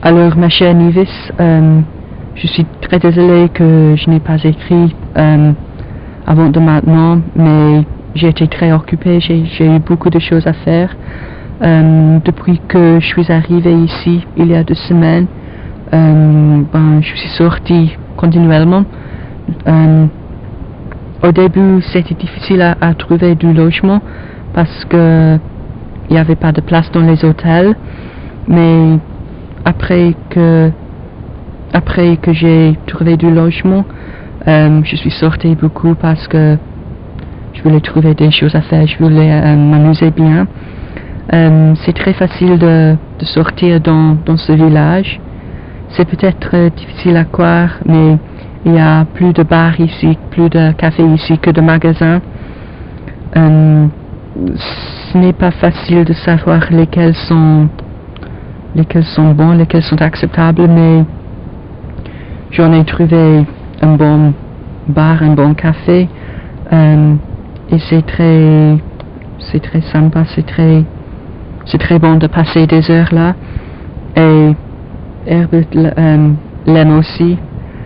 Alors, ma chère Nivis, je suis très désolée que je n'ai pas écrit avant de maintenant, mais j'ai été très occupée, j'ai eu beaucoup de choses à faire. Depuis que je suis arrivée ici, il y a 2 semaines, je suis sortie continuellement. Au début, c'était difficile à trouver du logement parce que il n'y avait pas de place dans les hôtels, mais après que j'ai trouvé du logement, je suis sortie beaucoup parce que je voulais trouver des choses à faire, je voulais m'amuser bien. C'est très facile de sortir dans ce village. C'est peut-être difficile à croire, mais il y a plus de bars ici, plus de cafés ici que de magasins. Ce n'est pas facile de savoir lesquels sont bons, lesquels sont acceptables, mais j'en ai trouvé un bon bar, un bon café, et c'est très sympa, c'est très bon de passer des heures là. Et Herbert l'aime aussi.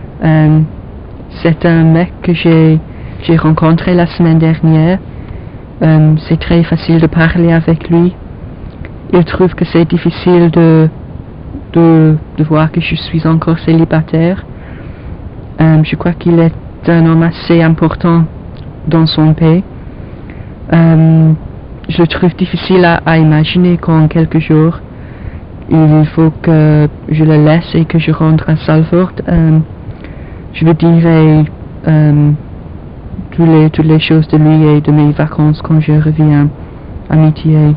C'est un mec que j'ai rencontré la semaine dernière. C'est très facile de parler avec lui. Il trouve que c'est difficile de voir que je suis encore célibataire. Je crois qu'il est un homme assez important dans son pays. Je le trouve difficile à imaginer qu'en quelques jours, il faut que je le laisse et que je rentre à Salford. Je lui dirai toutes les choses de lui et de mes vacances quand je reviens à Métier.